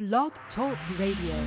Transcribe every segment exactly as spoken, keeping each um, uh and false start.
Blog Talk Radio.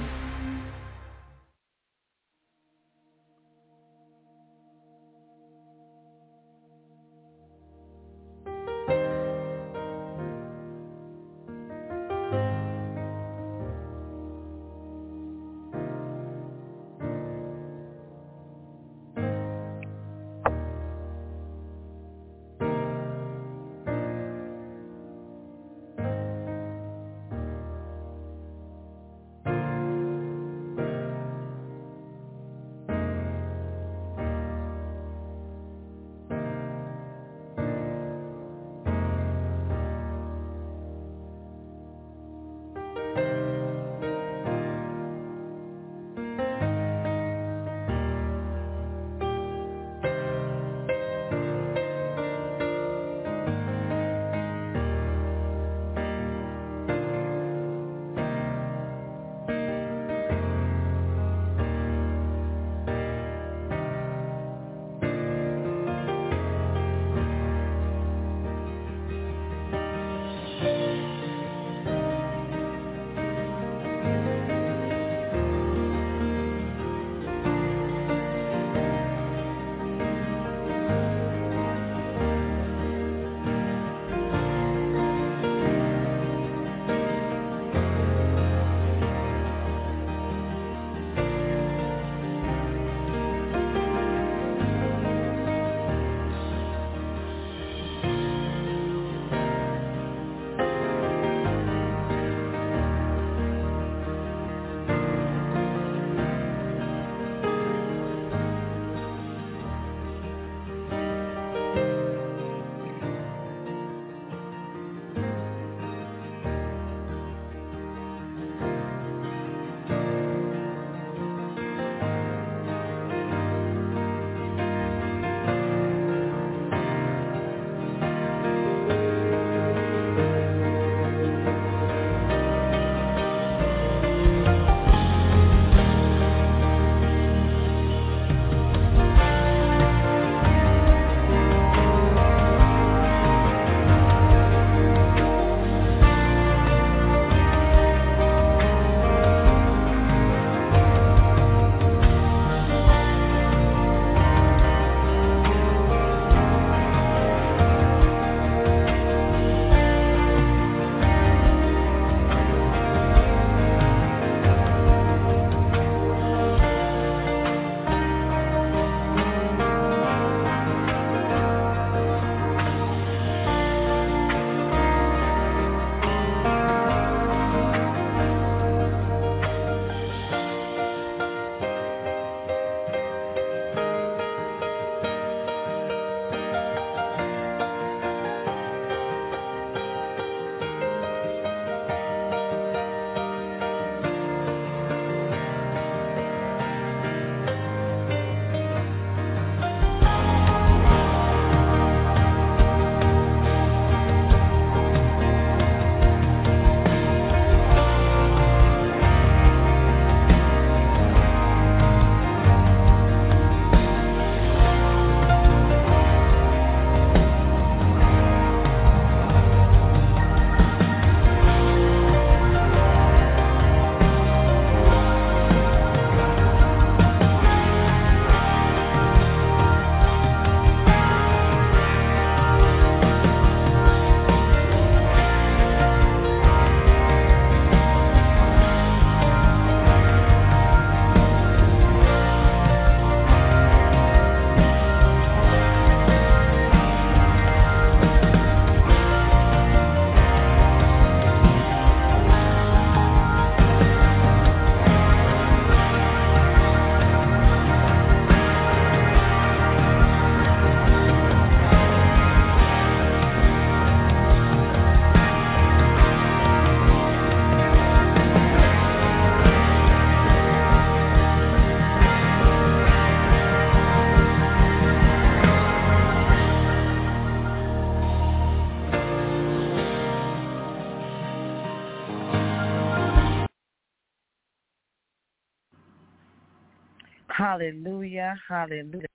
Hallelujah, hallelujah,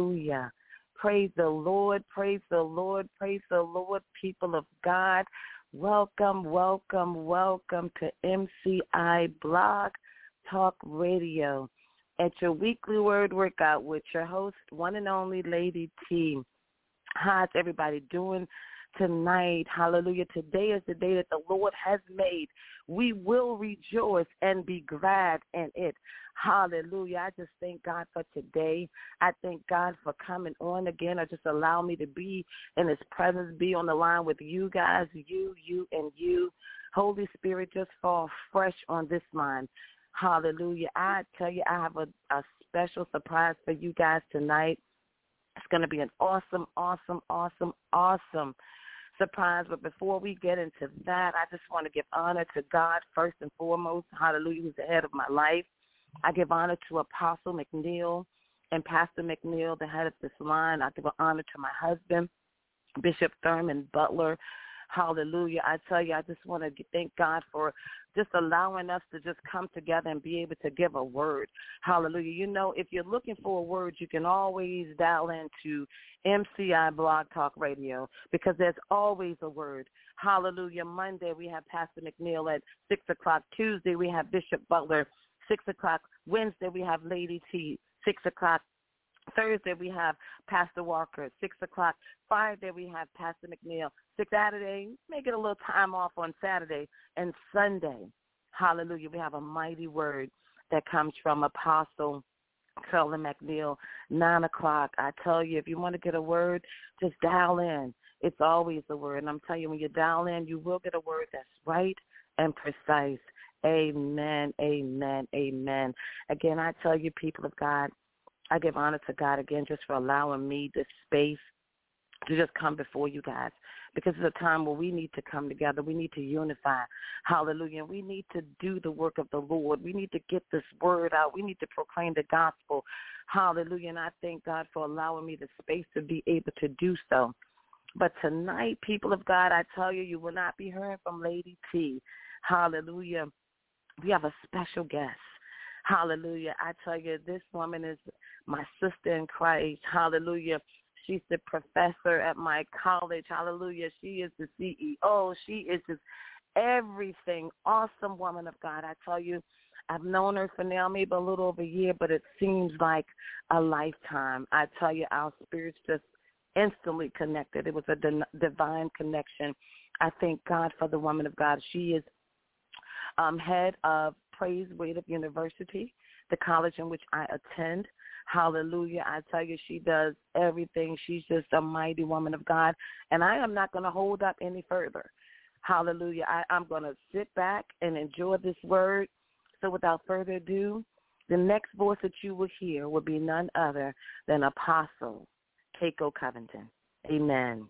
hallelujah. Praise the Lord, praise the Lord, praise the Lord, people of God. Welcome, welcome, welcome to M C I Blog Talk Radio at your weekly word workout with your host, one and only Lady T. How's everybody doing tonight? Hallelujah. Today is the day that the Lord has made. We will rejoice and be glad in it. Hallelujah. I just thank God for today. I thank God for coming on again or just allow me to be in his presence, be on the line with you guys, you, you, and you. Holy Spirit, just fall fresh on this line. Hallelujah. I tell you, I have a, a special surprise for you guys tonight. It's going to be an awesome, awesome, awesome, awesome surprise. But before we get into that, I just want to give honor to God first and foremost. Hallelujah, who's the head of my life. I give honor to Apostle McNeil and Pastor McNeil, the head of this line. I give honor to my husband, Bishop Thurman Butler. Hallelujah. I tell you, I just want to thank God for just allowing us to just come together and be able to give a word. Hallelujah. You know, if you're looking for a word, you can always dial into M C I Blog Talk Radio because there's always a word. Hallelujah. Monday we have Pastor McNeil at six o'clock. Tuesday we have Bishop Butler, six o'clock. Wednesday we have Lady T, six o'clock. Thursday we have Pastor Walker, six o'clock. Friday we have Pastor McNeil. Six Saturday, make it a little time off on Saturday. And Sunday, hallelujah, we have a mighty word that comes from Apostle Carolyn McNeil, nine o'clock. I tell you, if you want to get a word, just dial in. It's always a word. And I'm telling you, when you dial in, you will get a word that's right and precise. Amen, amen, amen. Again, I tell you, people of God, I give honor to God again just for allowing me this space to just come before you guys because it's a time where we need to come together. We need to unify. Hallelujah. And we need to do the work of the Lord. We need to get this word out. We need to proclaim the gospel. Hallelujah. And I thank God for allowing me the space to be able to do so. But tonight, people of God, I tell you, you will not be hearing from Lady T. Hallelujah. We have a special guest. Hallelujah. I tell you, this woman is my sister in Christ. Hallelujah. She's the professor at my college. Hallelujah. She is the C E O. She is just everything. Awesome woman of God. I tell you, I've known her for now maybe a little over a year, but it seems like a lifetime. I tell you, our spirits just instantly connected. It was a di- divine connection. I thank God for the woman of God. She is um, head of Praise Wayup University, the college in which I attend. Hallelujah. I tell you, she does everything. She's just a mighty woman of God. And I am not going to hold up any further. Hallelujah. I, I'm going to sit back and enjoy this word. So without further ado, the next voice that you will hear will be none other than Apostle Keiko Covington. Amen.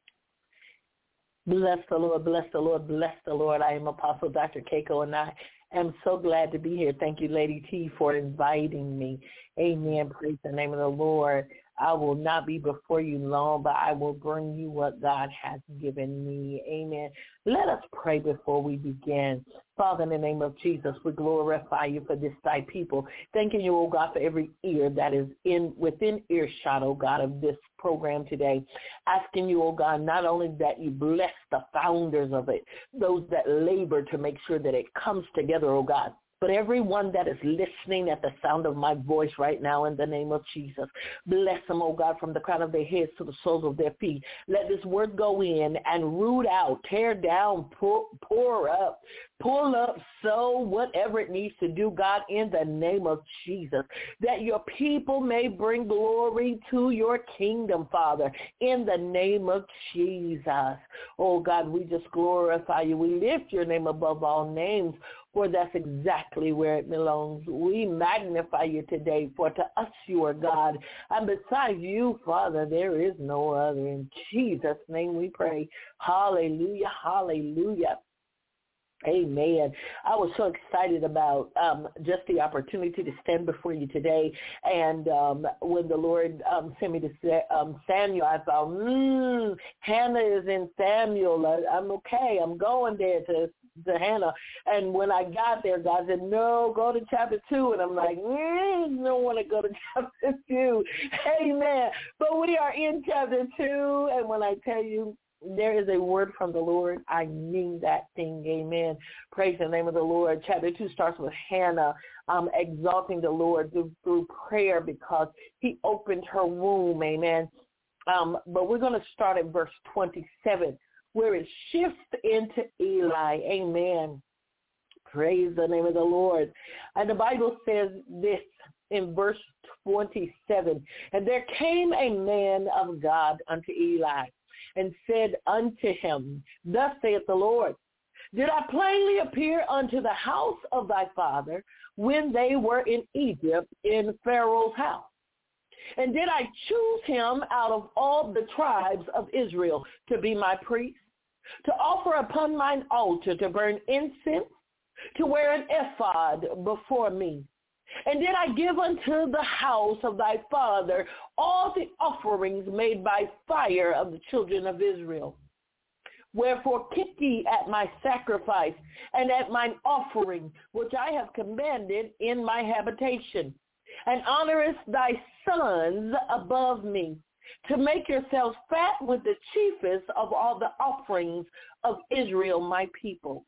Bless the Lord, bless the Lord, bless the Lord. I am Apostle Doctor Keiko, and I am so glad to be here. Thank you, Lady T, for inviting me. Amen. Praise the name of the Lord. I will not be before you long, but I will bring you what God has given me. Amen. Let us pray before we begin. Father, in the name of Jesus, we glorify you for this thy people. Thanking you, oh God, for every ear that is in within earshot, oh God, of this program today. Asking you, oh God, not only that you bless the founders of it, those that labor to make sure that it comes together, oh God, but everyone that is listening at the sound of my voice right now in the name of Jesus, bless them, oh God, from the crown of their heads to the soles of their feet. Let this word go in and root out, tear down, pour, pour up, pull up, sow, whatever it needs to do, God, in the name of Jesus, that your people may bring glory to your kingdom, Father, in the name of Jesus. Oh God, we just glorify you. We lift your name above all names, for that's exactly where it belongs. We magnify you today, for to us you are God. And besides you, Father, there is no other. In Jesus' name we pray. Hallelujah, hallelujah. Amen. I was so excited about um, just the opportunity to stand before you today. And um, when the Lord um, sent me to um, Samuel, I thought, hmm, Hannah is in Samuel. I, I'm okay. I'm going there to, to Hannah. And when I got there, God said, no, go to chapter two. And I'm like, mm, I don't want to go to chapter two. Amen. But we are in chapter two. And when I tell you, there is a word from the Lord. I mean that thing. Amen. Praise the name of the Lord. Chapter two starts with Hannah um, exalting the Lord through, through prayer because he opened her womb. Amen. Um, but we're going to start at verse twenty-seven, where it shifts into Eli. Amen. Praise the name of the Lord. And the Bible says this in verse twenty-seven. And there came a man of God unto Eli and said unto him, Thus saith the Lord, Did I plainly appear unto the house of thy father when they were in Egypt in Pharaoh's house? And did I choose him out of all the tribes of Israel to be my priest, to offer upon mine altar, to burn incense, to wear an ephod before me? And did I give unto the house of thy father all the offerings made by fire of the children of Israel? Wherefore keep ye at my sacrifice and at mine offering, which I have commanded in my habitation, and honorest thy sons above me, to make yourselves fat with the chiefest of all the offerings of Israel, my people.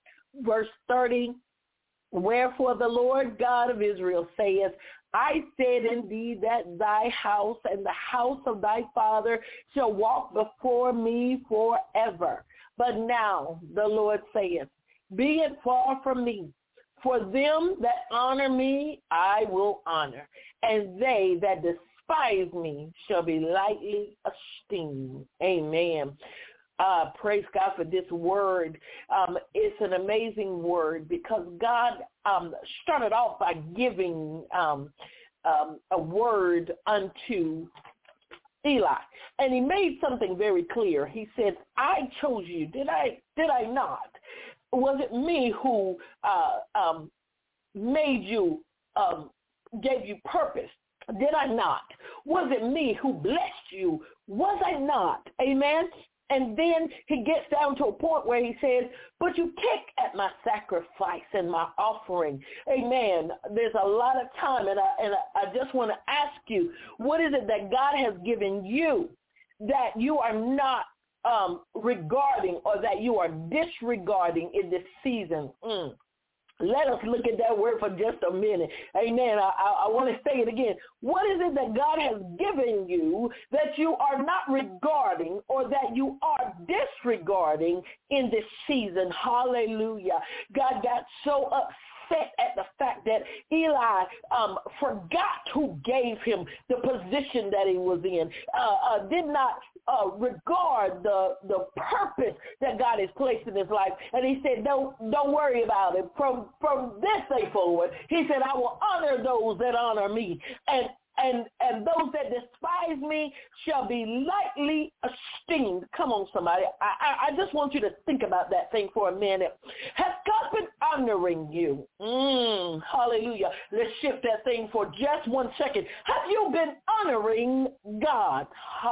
Verse thirty, Wherefore the Lord God of Israel saith, I said indeed that thy house and the house of thy father shall walk before me forever. But now the Lord saith, Be it far from me. For them that honor me I will honor, and they that despise me shall be lightly esteemed. Amen. Uh, praise God for this word. Um, it's an amazing word because God um, started off by giving um, um, a word unto Eli, and he made something very clear. He said, I chose you. Did I, did I not? Was it me who uh, um, made you, um, gave you purpose? Did I not? Was it me who blessed you? Was I not? Amen? And then he gets down to a point where he says, but you kick at my sacrifice and my offering. Amen. There's a lot of time, and I, and I just want to ask you, what is it that God has given you that you are not um, regarding or that you are disregarding in this season? Mm. Let us look at that word for just a minute. Amen. I, I, I want to say it again. What is it that God has given you that you are not regarding or that you are disregarding in this season? Hallelujah. God got so upset at the fact that Eli um, forgot who gave him the position that he was in, uh, uh, did not uh, regard the the purpose that God has placed in his life. And he said, don't, don't worry about it. From, from this day forward, he said, I will honor those that honor me. And And and those that despise me shall be lightly esteemed. Come on, somebody. I, I, I just want you to think about that thing for a minute. Has God been honoring you? Mm, hallelujah. Let's shift that thing for just one second. Have you been honoring God?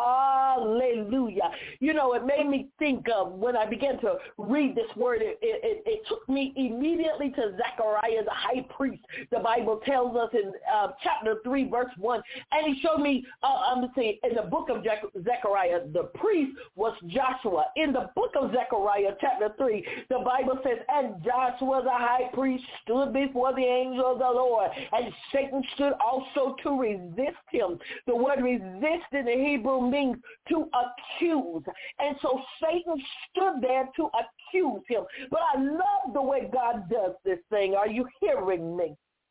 Hallelujah. You know, it made me think of when I began to read this word, it, it, it took me immediately to Zechariah, the high priest. The Bible tells us in uh, chapter three, verse one, and he showed me, uh, I'm going to say, in the book of Zechariah, the priest was Joshua. In the book of Zechariah, chapter three, the Bible says, and Joshua the high priest stood before the angel of the Lord, and Satan stood also to resist him. The word resist in the Hebrew means to accuse. And so Satan stood there to accuse him. But I love the way God does this thing. Are you hearing me?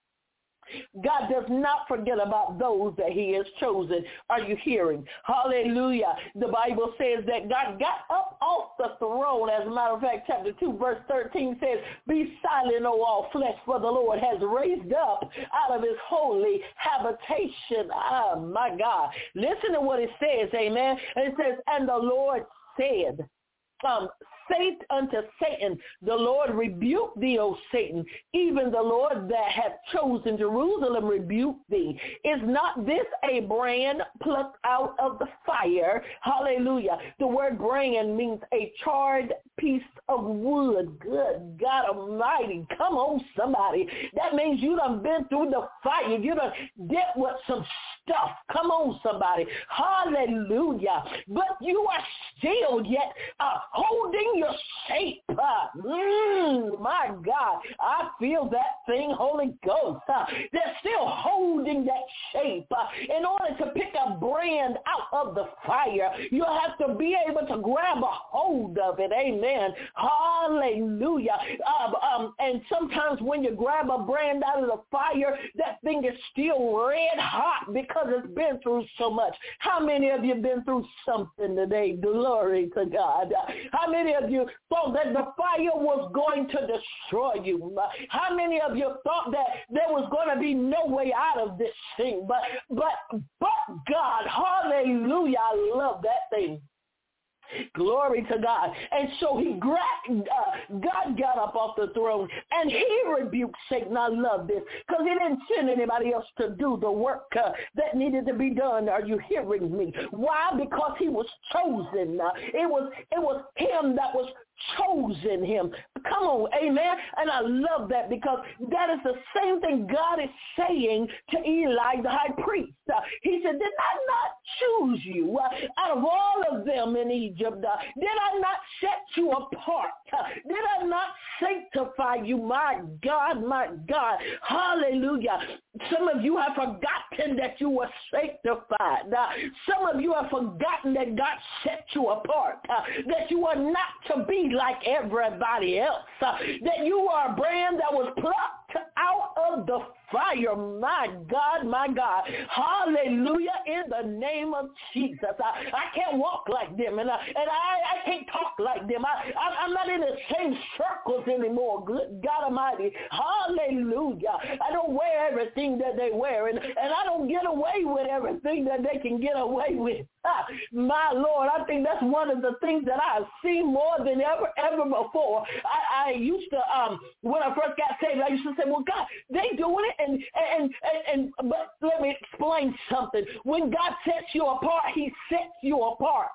God does not forget about those that he has chosen. Are you hearing? Hallelujah. The Bible says that God got up off the throne. As a matter of fact, chapter two, verse thirteen says, be silent, O all flesh, for the Lord has raised up out of his holy habitation. Oh, my God. Listen to what it says, amen. And it says, and the Lord said, um, saith unto Satan, the Lord rebuke thee, O Satan, even the Lord that hath chosen Jerusalem rebuke thee. Is not this a brand plucked out of the fire? Hallelujah. The word brand means a charred piece of wood. Good God Almighty. Come on, somebody. That means you done been through the fire. You done dealt with some stuff. Come on, somebody. Hallelujah. But you are still yet uh, holding your shape. Uh, mm, my God. I feel that thing, Holy Ghost. Uh, they're still holding that shape. Uh, in order to pick a brand out of the fire, you'll have to be able to grab a hold of it. Amen. Hallelujah. Um, um, and sometimes when you grab a brand out of the fire, that thing is still red hot because it's been through so much. How many of you been through something today? Glory to God. How many of you thought that the fire was going to destroy you? How many of you thought that there was going to be no way out of this thing? But, but, but God, hallelujah, I love that thing. Glory to God. And so he grabbed, uh, God got up off the throne and he rebuked Satan. I love this because he didn't send anybody else to do the work uh, that needed to be done. Are you hearing me? Why? Because he was chosen. Uh, it was it was him that was chosen him. Come on, amen. And I love that because that is the same thing God is saying to Eli, the high priest. Uh, he said, did I not choose you uh, out of all of them in Egypt? Uh, did I not set you apart? Uh, did I not sanctify you? My God, my God. Hallelujah. Some of you have forgotten that you were sanctified. Uh, some of you have forgotten that God set you apart, uh, that you are not to be like everybody else, uh, that you are a brand that was plucked out of the fire. My God, my God. Hallelujah. In the name of Jesus. I, I can't walk like them, and I, and I, I can't talk like them. I, I, I'm not in the same circles anymore. Good God Almighty. Hallelujah. I don't wear everything that they wear, and, and I don't get away with everything that they can get away with. Ah, my Lord, I think that's one of the things that I have seen more than ever, ever before. I, I used to, um, when I first got saved, I used to say, well, God, they doing it, and, and, and, and, but let me explain something. When God sets you apart, he sets you apart.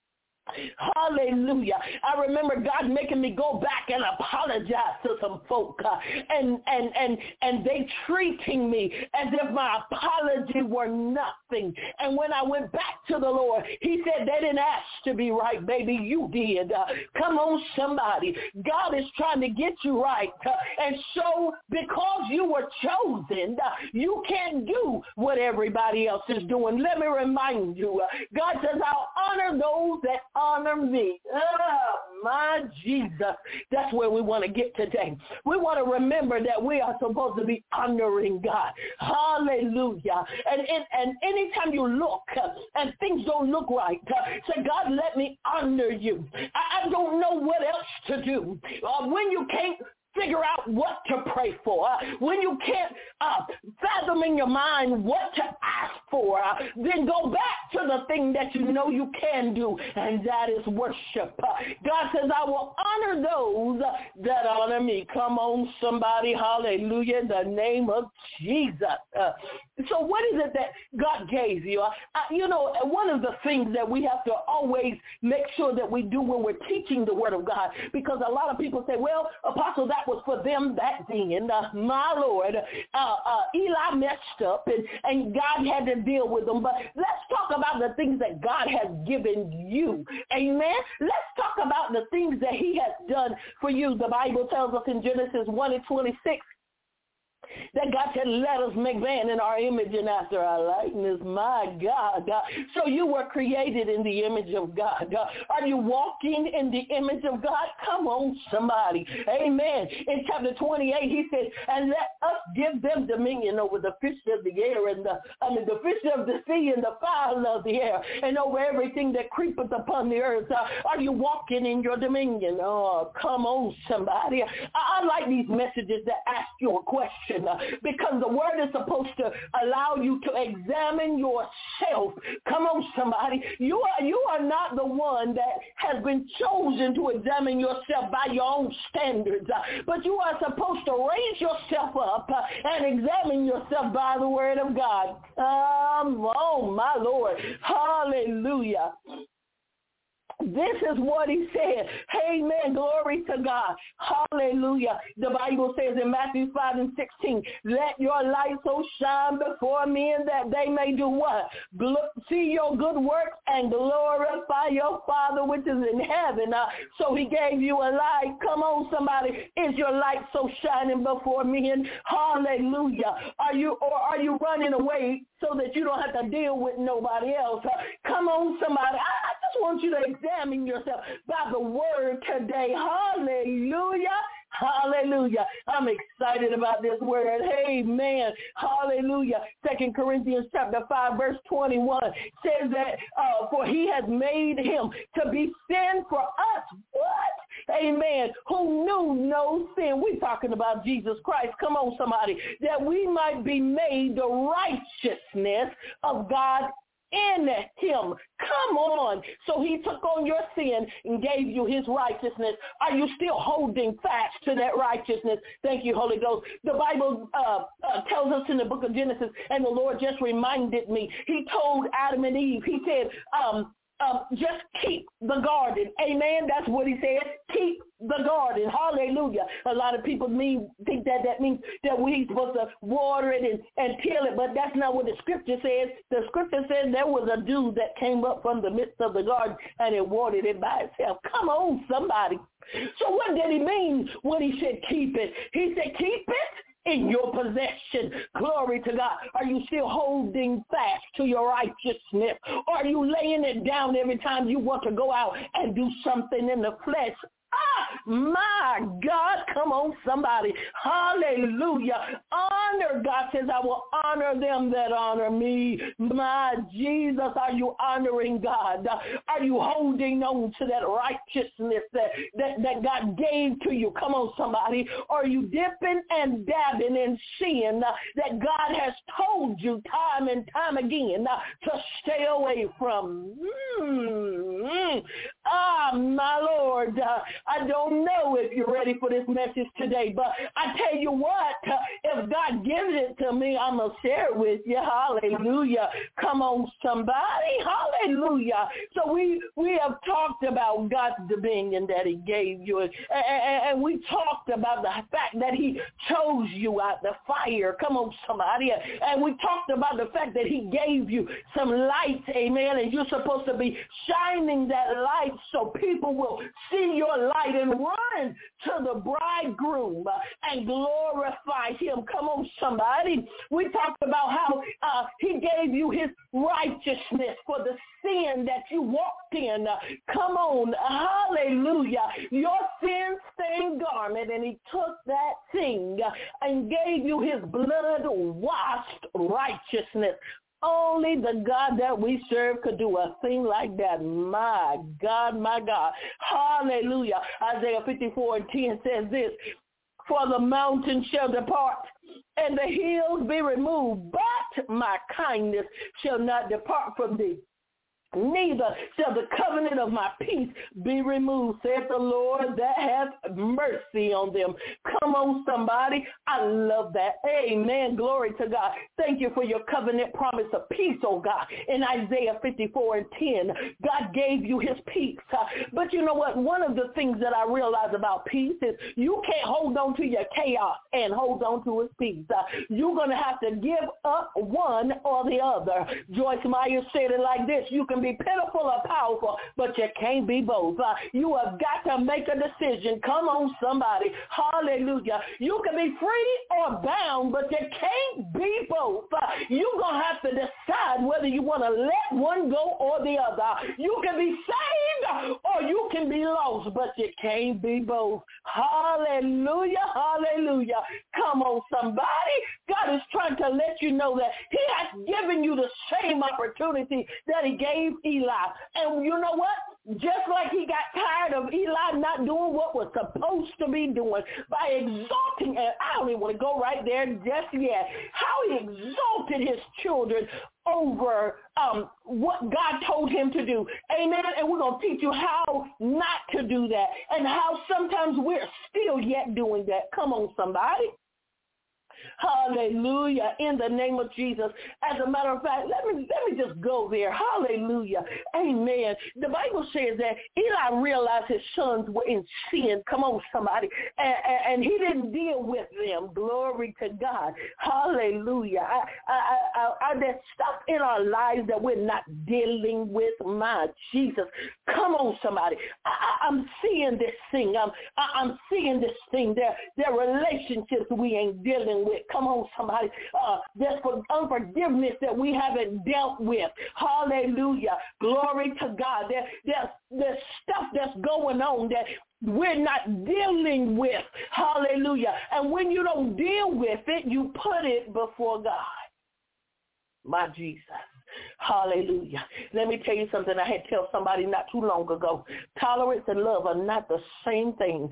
Hallelujah. I remember God making me go back and apologize to some folk uh, and, and, and, and they treating me as if my apology were nothing. And when I went back to the Lord, he said, they didn't ask to be right, baby. You did. Uh, come on, somebody. God is trying to get you right. Uh, and so because you were chosen, uh, you can't do what everybody else is doing. Let me remind you, uh, God says, I'll honor those that honor me. Oh, my Jesus. That's where we want to get today. We want to remember that we are supposed to be honoring God. Hallelujah. And and, and anytime you look uh, and things don't look right, uh, say, God, let me honor you. I, I don't know what else to do. Uh, when you can't figure out what to pray for, uh, when you can't uh, fathom in your mind what to ask for, uh, then go back to the thing that you know you can do, and that is worship. Uh, God says, I will honor those uh, that honor me. Come on, somebody. Hallelujah. In the name of Jesus. Uh, so what is it that God gave you? Uh, you know, one of the things that we have to always make sure that we do when we're teaching the word of God, because a lot of people say, well, Apostle, that was for them back then. Uh, my Lord, uh, uh, Eli messed up, and, and God had to deal with them. But let's talk about the things that God has given you. Amen. Let's talk about the things that he has done for you. The Bible tells us in Genesis one and twenty-six, that God said, let us make man in our image and after our likeness. My God, God. So you were created in the image of God. God. Are you walking in the image of God? Come on, somebody. Amen. In chapter twenty-eight, he said, and let us Give them dominion over the fish of the air and the, I mean, the fish of the sea and the fowl of the air and over everything that creepeth upon the earth. Uh, are you walking in your dominion? Oh, come on, somebody. I, I like these messages that ask you a question uh, because the word is supposed to allow you to examine yourself. Come on, somebody. You are, you are not the one that has been chosen to examine yourself by your own standards, uh, but you are supposed to raise yourself up uh, and examine yourself by the word of God. Um, oh, my Lord. Hallelujah. This is what he said. Amen. Glory to God. Hallelujah. The Bible says in Matthew five and sixteen, let your light so shine before men that they may do what? Gl- see your good works and glorify your Father which is in heaven. Uh, so he gave you a light. Come on, somebody. Is your light so shining before men? Hallelujah. Are you, or are you running away so that you don't have to deal with nobody else? Uh, come on, somebody. I, I just want you to examine yourself by the word today. Hallelujah. Hallelujah. I'm excited about this word. Amen. Hallelujah. Second Corinthians chapter five, verse twenty-one says that uh, for he has made him to be sin for us. What? Amen. Who knew no sin. We're talking about Jesus Christ. Come on, somebody. That we might be made the righteousness of God in him. Come on. So he took on your sin and gave you his righteousness. Are you still holding fast to that righteousness? Thank you, Holy Ghost. The Bible uh, uh, tells us in the book of Genesis, and the Lord just reminded me, he told Adam and Eve, he said, um, Um, just keep the garden. Amen. That's what he said. Keep the garden. Hallelujah. A lot of people mean think that that means that we're supposed to water it and, and till it, but that's not what the scripture says. The scripture says there was a dew that came up from the midst of the garden and it watered it by itself. Come on, somebody. So what did he mean when he said keep it? He said keep it in your possession. Glory to God. Are you still holding fast to your righteousness? Or are you laying it down every time you want to go out and do something in the flesh? Ah, my God, come on, somebody. Hallelujah. Honor, God says, I will honor them that honor me. My Jesus, are you honoring God? Are you holding on to that righteousness that, that, that God gave to you? Come on, somebody. Are you dipping and dabbing in sin that God has told you time and time again to stay away from? Mm-hmm. Ah, my Lord. Uh, I don't know if you're ready for this message today, but I tell you what, uh, if God gives it to me, I'm going to share it with you. Hallelujah. Come on, somebody. Hallelujah. So we, we have talked about God's dominion that he gave you, and, and, and we talked about the fact that he chose you out the fire. Come on, somebody. And we talked about the fact that he gave you some light, amen, and you're supposed to be shining that light so people will see your light and run to the bridegroom and glorify him. Come on, somebody. We talked about how uh, he gave you his righteousness for the sin that you walked in. Uh, come on. Hallelujah. Your sin-stained garment, and he took that thing and gave you his blood-washed righteousness. Only the God that we serve could do a thing like that. My God, my God. Hallelujah. Isaiah fifty-four and ten says this, for the mountains shall depart and the hills be removed, but my kindness shall not depart from thee. Neither shall the covenant of my peace be removed, saith the Lord that hath mercy on them. Come on, somebody. I love that. Amen. Glory to God. Thank you for your covenant promise of peace, oh God. In Isaiah fifty-four and ten, God gave you his peace. But you know what? One of the things that I realize about peace is you can't hold on to your chaos and hold on to his peace. You're going to have to give up one or the other. Joyce Meyer said it like this, you can be pitiful or powerful, but you can't be both. Uh, you have got to make a decision. Come on, somebody. Hallelujah. You can be free or bound, but you can't be both. Uh, you're going to have to decide whether you want to let one go or the other. You can be saved or you can be lost, but you can't be both. Hallelujah. Hallelujah. Come on, somebody. know that he has given you the same opportunity that he gave Eli. And you know what? Just like he got tired of Eli not doing what was supposed to be doing by exalting, and I don't even want to go right there just yet, how he exalted his children over um, what God told him to do. Amen. And we're going to teach you how not to do that and how sometimes we're still yet doing that. Come on, somebody. Hallelujah. In the name of Jesus. As a matter of fact, let me let me just go there. Hallelujah. Amen. The Bible says that Eli realized his sons were in sin. Come on, somebody. And, and, and he didn't deal with them. Glory to God. Hallelujah. I, I, I, I, there's stuff in our lives that we're not dealing with. My Jesus. Come on, somebody. I, I, I'm seeing this thing. I'm, I, I'm seeing this thing. There, there are relationships we ain't dealing with. Come on, somebody. Uh, there's unforgiveness that we haven't dealt with. Hallelujah. Glory to God. There, there's, there's stuff that's going on that we're not dealing with. Hallelujah. And when you don't deal with it, you put it before God. My Jesus. Hallelujah. Let me tell you something I had to tell somebody not too long ago. Tolerance and love are not the same thing.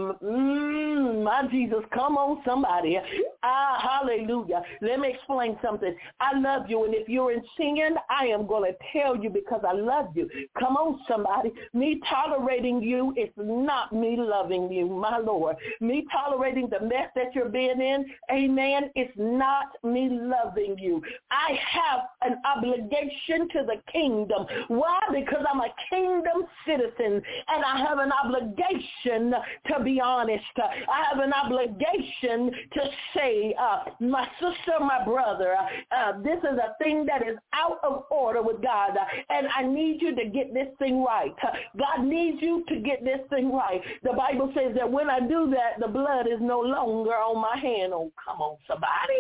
Mm, my Jesus, come on, somebody. Ah, hallelujah. Let me explain something. I love you, and if you're in sin, I am going to tell you because I love you. Come on, somebody. Me tolerating you is not me loving you, my Lord. Me tolerating the mess that you're being in, amen, it's not me loving you. I have an obligation to the kingdom. Why? Because I'm a kingdom citizen and I have an obligation to be honest. I have an obligation to say, uh, my sister, my brother, uh, this is a thing that is out of order with God, and I need you to get this thing right. God needs you to get this thing right. The Bible says that when I do that, the blood is no longer on my hand. Oh, come on, somebody.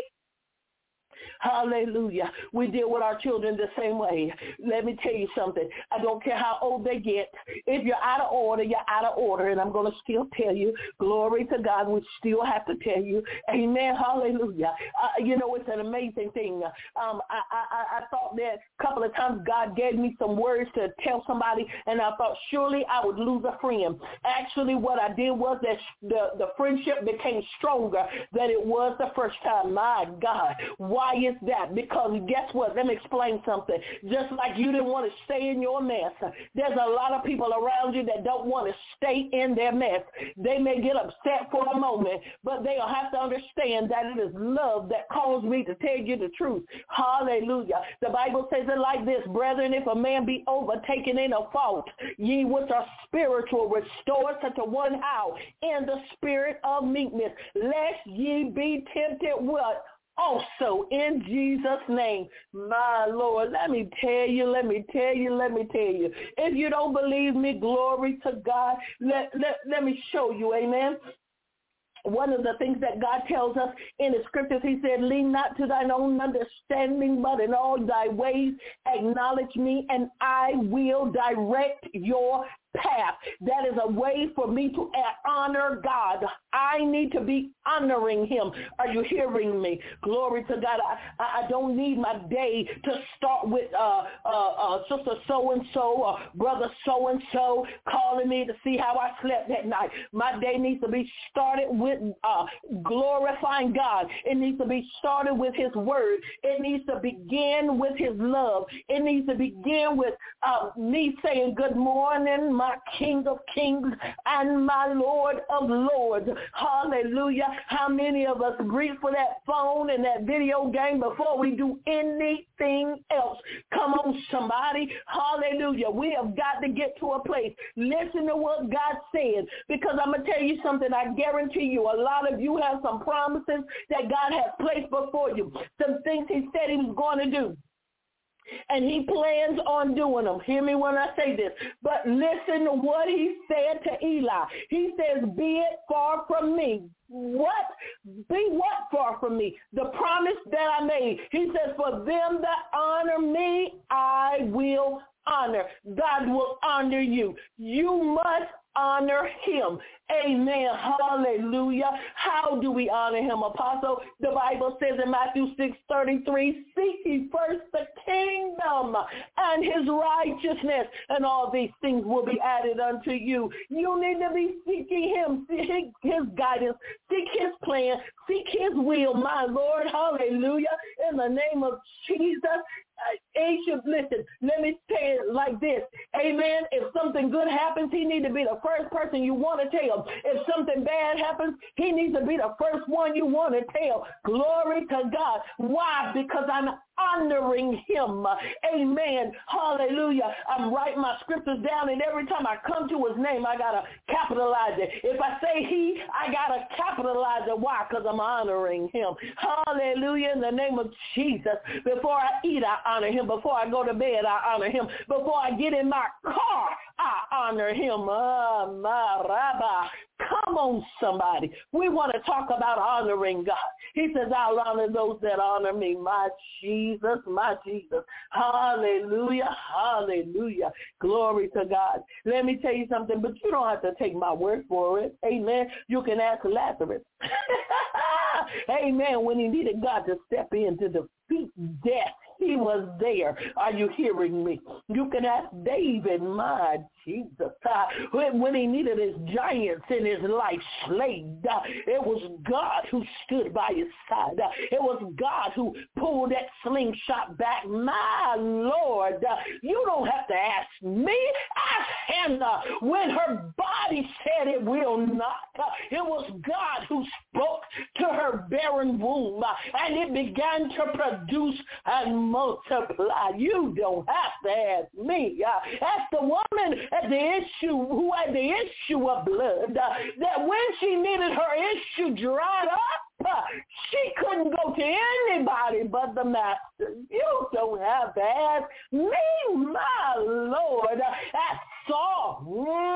Hallelujah. We deal with our children the same way. Let me tell you something. I don't care how old they get. If you're out of order, you're out of order. And I'm going to still tell you, glory to God, we still have to tell you, amen, hallelujah. Uh, you know, it's an amazing thing. Um, I, I, I thought that a couple of times God gave me some words to tell somebody, and I thought surely I would lose a friend. Actually, what I did was that the, the friendship became stronger than it was the first time. My God. Why is that? Because guess what? Let me explain something. Just like you didn't want to stay in your mess, there's a lot of people around you that don't want to stay in their mess. They may get upset for a moment, but they'll have to understand that it is love that calls me to tell you the truth. Hallelujah. The Bible says it like this, brethren, if a man be overtaken in a fault, ye which are spiritual, restore such a one how in the spirit of meekness, lest ye be tempted what? Also, in Jesus' name, my Lord, let me tell you, let me tell you, let me tell you. If you don't believe me, glory to God, let, let, let me show you, amen. One of the things that God tells us in the scriptures, he said, lean not to thine own understanding, but in all thy ways acknowledge me, and I will direct your path. That is a way for me to honor God. I need to be honoring him. Are you hearing me? Glory to God. I, I don't need my day to start with uh, uh, uh, sister so-and-so or brother so-and-so calling me to see how I slept that night. My day needs to be started with uh, glorifying God. It needs to be started with his word. It needs to begin with his love. It needs to begin with uh, me saying good morning, my King of Kings and my Lord of Lords. Hallelujah. How many of us reach for that phone and that video game before we do anything else? Come on, somebody. Hallelujah. We have got to get to a place. Listen to what God said, because I'm going to tell you something. I guarantee you a lot of you have some promises that God has placed before you, some things he said he was going to do. And he plans on doing them. Hear me when I say this. But listen to what he said to Eli. He says, be it far from me. What? Be what far from me? The promise that I made. He says, for them that honor me, I will honor. God will honor you. You must honor him. Amen. Hallelujah. How do we honor him, Apostle? The Bible says in Matthew six thirty-three, seek ye first the kingdom and his righteousness, and all these things will be added unto you. You need to be seeking him, seek his guidance, seek his plan, seek his will, my Lord. Hallelujah. In the name of Jesus. Ancient, listen, let me say it like this. Amen. If something good happens, he needs to be the first person you want to tell. If something bad happens, he needs to be the first one you want to tell. Glory to God. Why? Because I'm honoring him. Amen. Hallelujah. I'm writing my scriptures down, and every time I come to his name, I got to capitalize it. If I say he, I got to capitalize it. Why? Because I'm honoring him. Hallelujah. In the name of Jesus. Before I eat, I honor him. Before I go to bed, I honor him. Before I get in my car, I honor him. Oh, my rabbi. Come on, somebody. We want to talk about honoring God. He says, I'll honor those that honor me. My Jesus, my Jesus. Hallelujah, hallelujah. Glory to God. Let me tell you something, but you don't have to take my word for it. Amen. You can ask Lazarus. Amen. When he needed God to step in to defeat death, he was there. Are you hearing me? You can ask David, my Jesus, uh, when he needed his giants in his life slayed, uh, it was God who stood by his side. Uh, it was God who pulled that slingshot back. My Lord, uh, you don't have to ask me. Ask Hannah when her body said it will not. Uh, it was God who spoke to her barren womb, uh, and it began to produce and multiply. You don't have to ask me. Uh, ask the woman at the issue who had the issue of blood, uh, that when she needed her issue dried up, uh, she couldn't go to anybody but the master. You don't have to ask me, my Lord. Uh, ask Saul,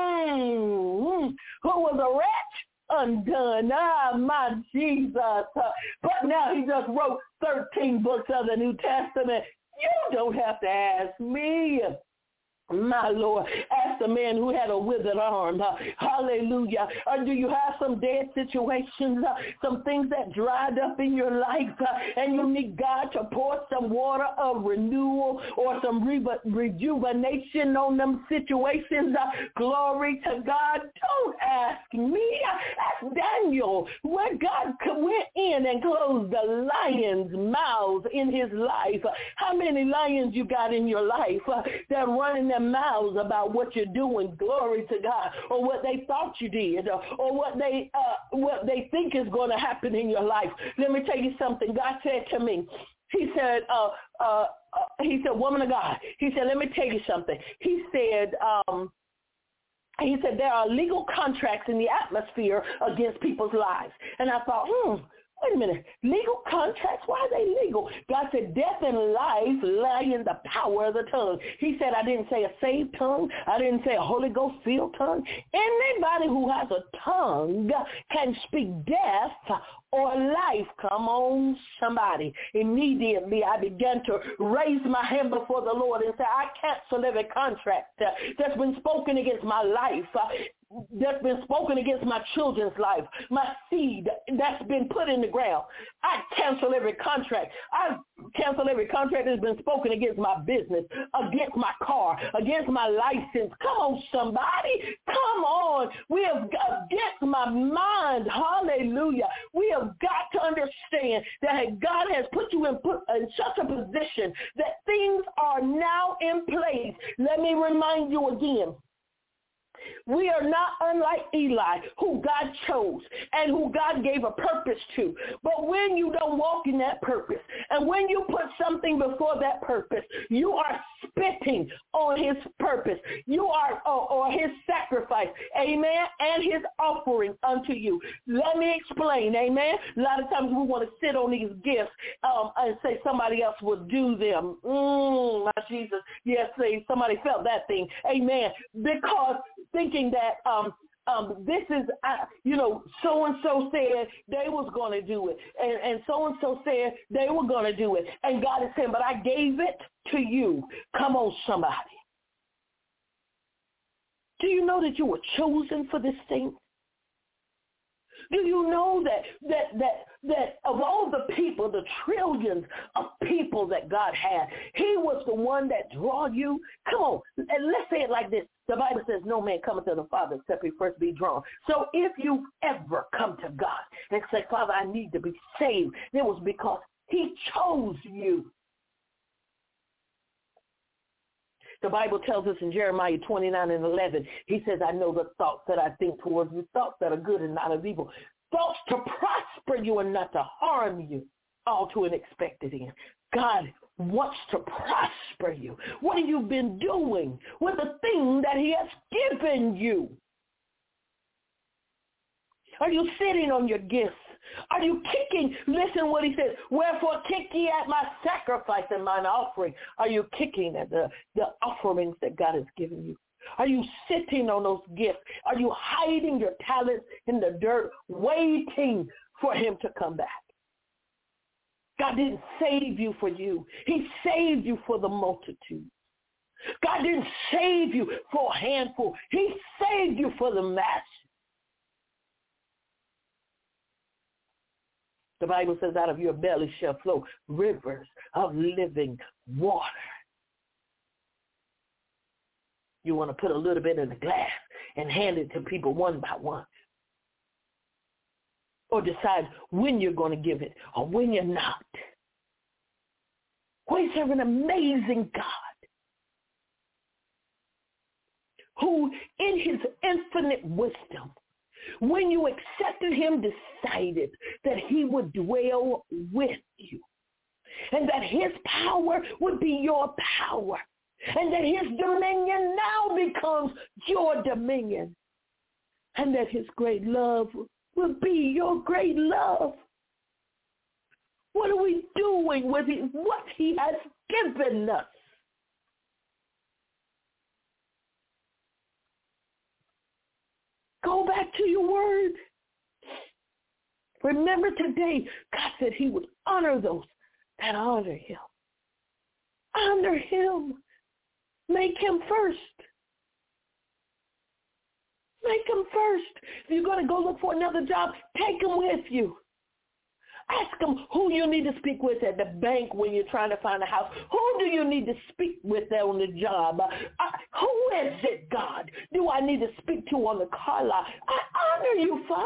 mm, who was a wretch undone. Ah, my Jesus. Uh, but now he just wrote thirteen books of the New Testament. You don't have to ask me. My Lord, ask the man who had a withered arm. Uh, hallelujah. Or do you have some dead situations, uh, some things that dried up in your life, uh, and you need God to pour some water of renewal or some re- rejuvenation on them situations? Uh, glory to God. Don't ask me. Ask Daniel, where God went in and closed the lions' mouths in his life. Uh, how many lions you got in your life uh, that running their mouths about what you're doing, glory to God, or what they thought you did, or, or what they uh, what they think is going to happen in your life? Let me tell you something. God said to me, he said, uh, uh, uh, he said, woman of God, he said, let me tell you something. He said, um, he said, there are legal contracts in the atmosphere against people's lives. And I thought, hmm, wait a minute, legal contracts? Why are they legal? God said, death and life lie in the power of the tongue. He said, I didn't say a saved tongue. I didn't say a Holy Ghost filled tongue. Anybody who has a tongue can speak death or life. Come on, somebody. Immediately, I began to raise my hand before the Lord and say, I cancel every contract uh, that's been spoken against my life. Uh, that's been spoken against my children's life, my seed that's been put in the ground. I cancel every contract. I cancel every contract that's been spoken against my business, against my car, against my license. Come on, somebody. Come on. We have got, against my mind. Hallelujah. We have got to understand that God has put you in, put, in such a position that things are now in place. Let me remind you again. We are not unlike Eli, who God chose and who God gave a purpose to. But when you don't walk in that purpose, and when you put something before that purpose, you are spitting on his purpose. You are, or, or his sacrifice, amen, and his offering unto you. Let me explain, amen. A lot of times we want to sit on these gifts um, and say somebody else will do them. Mm, my Jesus. Yes, say somebody felt that thing, amen. Because thinking that um, um, this is, uh, you know, so-and-so said they was going to do it, and, and so-and-so said they were going to do it. And God is saying, but I gave it to you. Come on, somebody. Do you know that you were chosen for this thing? Do you know that that that that of all the people, the trillions of people that God had, he was the one that draw you? Come on, and let's say it like this. The Bible says no man cometh to the Father except he first be drawn. So if you ever come to God and say, Father, I need to be saved, it was because he chose you. The Bible tells us in Jeremiah twenty-nine and eleven, he says, I know the thoughts that I think towards you, thoughts that are good and not of evil, thoughts to prosper you and not to harm you, all to an expected end. God wants to prosper you. What have you been doing with the thing that he has given you? Are you sitting on your gifts? Are you kicking? Listen what he says. Wherefore kick ye at my sacrifice and mine offering. Are you kicking at the, the offerings that God has given you? Are you sitting on those gifts? Are you hiding your talents in the dirt, waiting for him to come back? God didn't save you for you. He saved you for the multitude. God didn't save you for a handful. He saved you for the masses. The Bible says out of your belly shall flow rivers of living water. You want to put a little bit in a glass and hand it to people one by one. Or decide when you're going to give it or when you're not. We serve an amazing God who in his infinite wisdom, when you accepted him, decided that he would dwell with you and that his power would be your power and that his dominion now becomes your dominion and that his great love will be your great love. What are we doing with it? What he has given us? Go back to your word. Remember today, God said he would honor those that honor him. Honor him. Make him first. Make him first. If you're going to go look for another job, take him with you. Ask him who you need to speak with at the bank when you're trying to find a house. Who do you need to speak with there on the job? Uh, who is it, God, do I need to speak to on the car lot? I honor you, Father.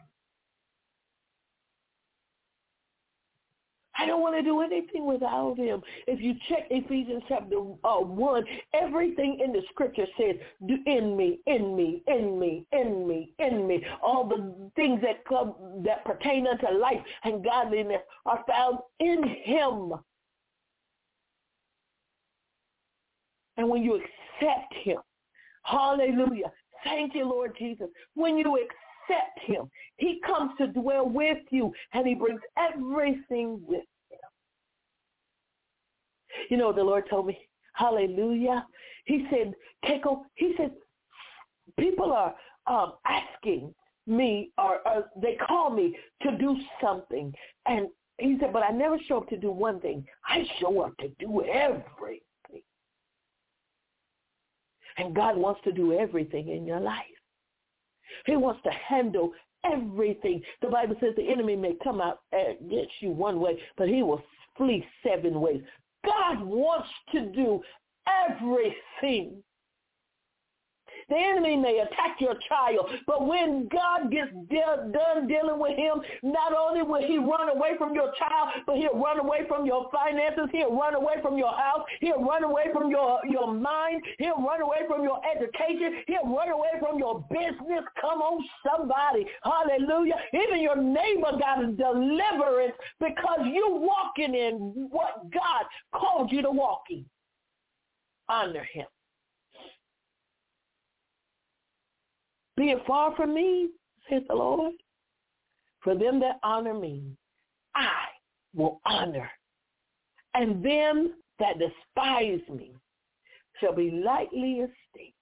I don't want to do anything without him. If you check Ephesians chapter uh, one, everything in the scripture says, do in me, in me, in me, in me, in me. All the things that come, that pertain unto life and godliness are found in him. And when you accept him, hallelujah, thank you, Lord Jesus. When you accept him, he comes to dwell with you and he brings everything with him. You know, the Lord told me, hallelujah. He said, Keiko, he said, people are um, asking me or, or they call me to do something. And he said, but I never show up to do one thing. I show up to do everything. And God wants to do everything in your life. He wants to handle everything. The Bible says the enemy may come out against you one way, but he will flee seven ways. God wants to do everything. The enemy may attack your child, but when God gets de- done dealing with him, not only will he run away from your child, but he'll run away from your finances. He'll run away from your house. He'll run away from your, your mind. He'll run away from your education. He'll run away from your business. Come on, somebody. Hallelujah. Even your neighbor got a deliverance because you're walking in what God called you to walk in. Honor him. Be it far from me, says the Lord. For them that honor me, I will honor. And them that despise me shall be lightly esteemed.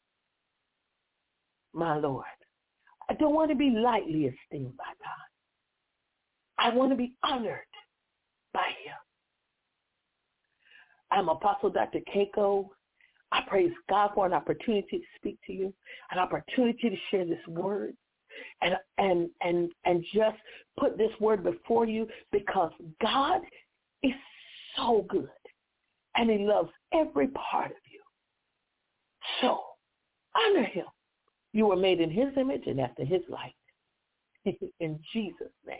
My Lord, I don't want to be lightly esteemed by God. I want to be honored by him. I'm Apostle Doctor Keiko. I praise God for an opportunity to speak to you, an opportunity to share this word, and and and and just put this word before you, because God is so good, and he loves every part of you. So honor him. You were made in his image and after his likeness. In Jesus' name.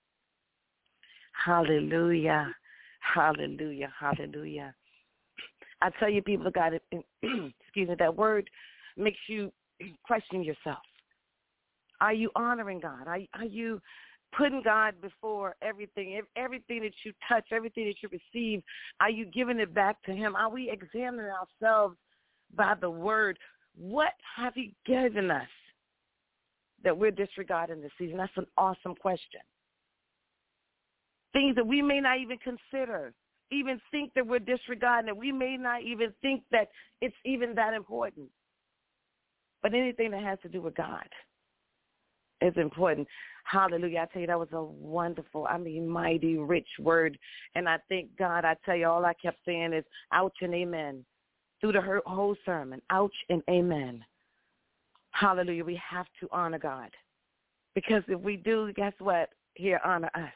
Hallelujah. Hallelujah. Hallelujah. I tell you, people of God, excuse me, that word makes you question yourself. Are you honoring God? Are, are you putting God before everything, everything that you touch, everything that you receive? Are you giving it back to him? Are we examining ourselves by the word? What have he given us that we're disregarding this season? That's an awesome question. Things that we may not even consider, even think that we're disregarding, that we may not even think that it's even that important. But anything that has to do with God is important. Hallelujah. I tell you, that was a wonderful, I mean, mighty, rich word. And I thank God. I tell you, all I kept saying is ouch and amen through the whole sermon. Ouch and amen. Hallelujah. We have to honor God. Because if we do, guess what? He'll honor us.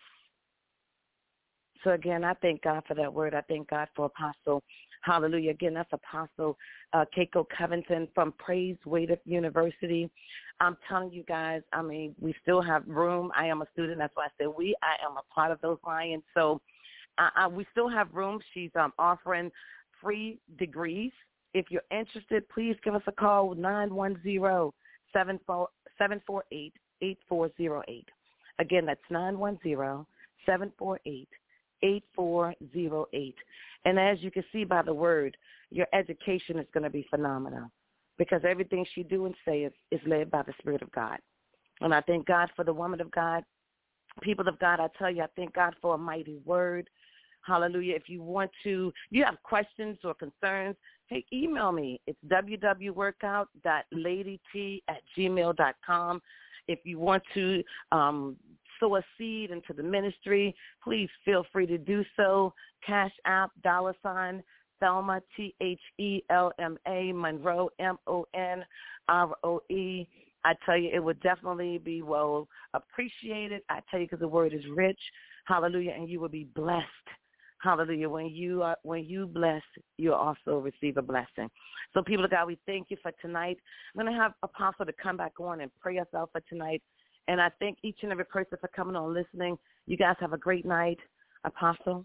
So, again, I thank God for that word. I thank God for Apostle. Hallelujah. Again, that's Apostle uh, Keiko Covington from Praise Waited University. I'm telling you guys, I mean, we still have room. I am a student. That's why I said we. I am a part of those lions. So uh, uh, we still have room. She's um, offering free degrees. If you're interested, please give us a call, nine one zero, seven four eight, eight four zero eight. Again, that's nine one zero, seven four eight, eight four zero eight. And as you can see by the word, your education is going to be phenomenal, because everything she do and say is, is led by the Spirit of God. And I thank God for the woman of God. People of God, I tell you, I thank God for a mighty word. Hallelujah. If you want to, if you have questions or concerns, hey, email me. It's w w w dot workout dot lady t at gmail dot com. If you want to um, sow a seed into the ministry, please feel free to do so. Cash App, dollar sign, Thelma, T H E L M A, Monroe, M O N R O E. I tell you, it would definitely be well appreciated. I tell you, because the word is rich. Hallelujah. And you will be blessed. Hallelujah. When you are, when you bless, you'll also receive a blessing. So, people of God, we thank you for tonight. I'm going to have Apostle to come back on and pray us out for tonight. And I thank each and every person for coming on listening. You guys have a great night. Apostle.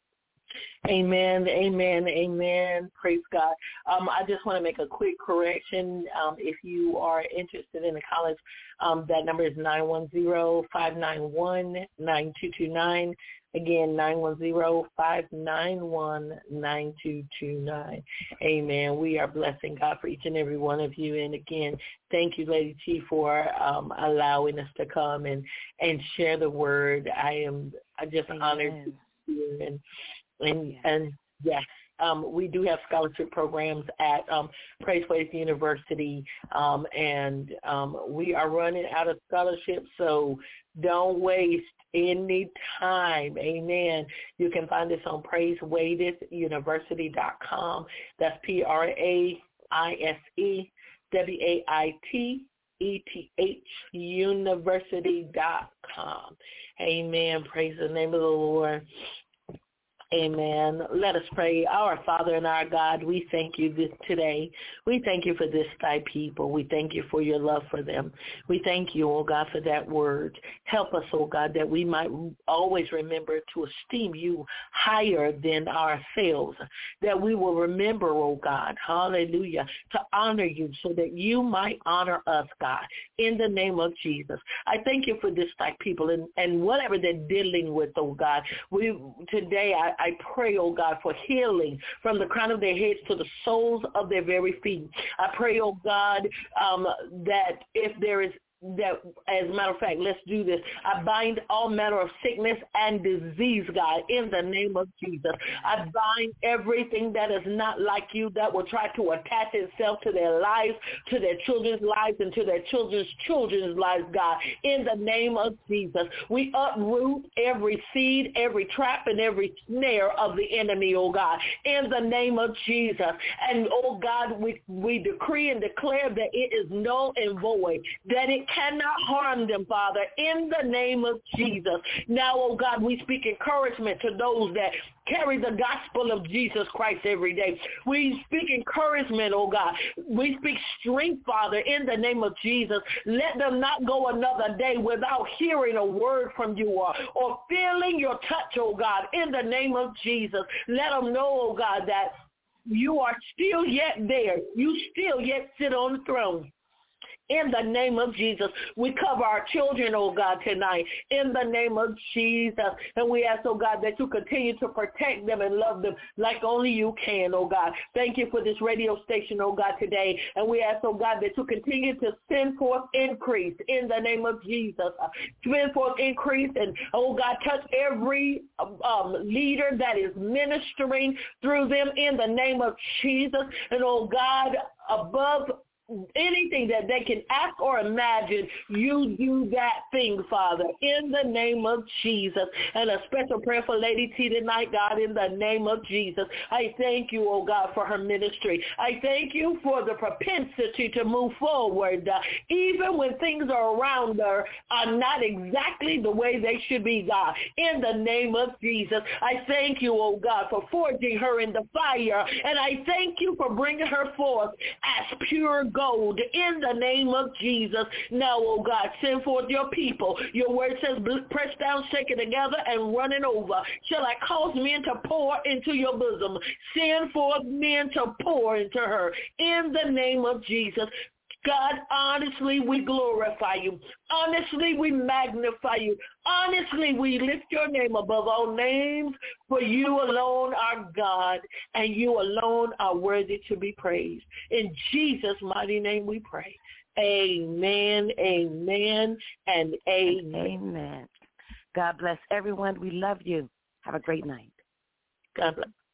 Amen, amen, amen. Praise God. Um, I just want to make a quick correction. Um, if you are interested in the college, um, that number is nine one zero, five nine one, nine two two nine. Again, nine one zero, five nine one, nine two two nine. Amen. We are blessing God for each and every one of you. And again, thank you, Lady T, for um, allowing us to come and, and share the word. I am I just Amen. honored to be here. And, and, yes. and yes. Um, we do have scholarship programs at um, Praise Waited University, um, and um, we are running out of scholarships, so don't waste any time. Amen. You can find us on praise waited university dot com. That's P R A I S E W A I T E T H university dot com. Amen. Praise the name of the Lord. Amen. Let us pray. Our Father and our God, we thank you this today. We thank you for this thy people. We thank you for your love for them. We thank you, oh God, for that word. Help us, oh God, that we might always remember to esteem you higher than ourselves, that we will remember, oh God, hallelujah, to honor you so that you might honor us, God, in the name of Jesus. I thank you for this thy people and, and whatever they're dealing with, oh God. We today I I pray, oh God, for healing from the crown of their heads to the soles of their very feet. I pray, oh God, um, that if there is that, as a matter of fact, let's do this. I bind all manner of sickness and disease, God, in the name of Jesus. I bind everything that is not like you that will try to attach itself to their lives, to their children's lives, and to their children's children's lives, God, in the name of Jesus. We uproot every seed, every trap, and every snare of the enemy, oh God, in the name of Jesus. And, oh God, we, we decree and declare that it is null and void, that it cannot harm them, Father, in the name of Jesus. Now, oh God, we speak encouragement to those that carry the gospel of Jesus Christ every day. We speak encouragement, oh God. We speak strength, Father, in the name of Jesus. Let them not go another day without hearing a word from you or, or feeling your touch, oh God, in the name of Jesus. Let them know, oh God, that you are still yet there. You still yet sit on the throne. In the name of Jesus, we cover our children, oh God, tonight. In the name of Jesus. And we ask, oh God, that you continue to protect them and love them like only you can, oh God. Thank you for this radio station, oh God, today. And we ask, oh God, that you continue to send forth increase in the name of Jesus. Send forth increase and, oh God, touch every um, leader that is ministering through them in the name of Jesus. And, oh God, above anything that they can ask or imagine, you do that thing, Father, in the name of Jesus. And a special prayer for Lady T tonight, God, in the name of Jesus. I thank you, oh God, for her ministry. I thank you for the propensity to move forward, uh, even when things are around her are not exactly the way they should be, God. In the name of Jesus, I thank you, oh God, for forging her in the fire. And I thank you for bringing her forth as pure gold in the name of Jesus. Now, oh God, send forth your people. Your word says, press down, shake it together, and run it over. Shall I cause men to pour into your bosom? Send forth men to pour into her in the name of Jesus. God, honestly, we glorify you. Honestly, we magnify you. Honestly, we lift your name above all names, for you alone are God, and you alone are worthy to be praised. In Jesus' mighty name we pray. Amen, amen, and amen. Amen. God bless everyone. We love you. Have a great night. God bless.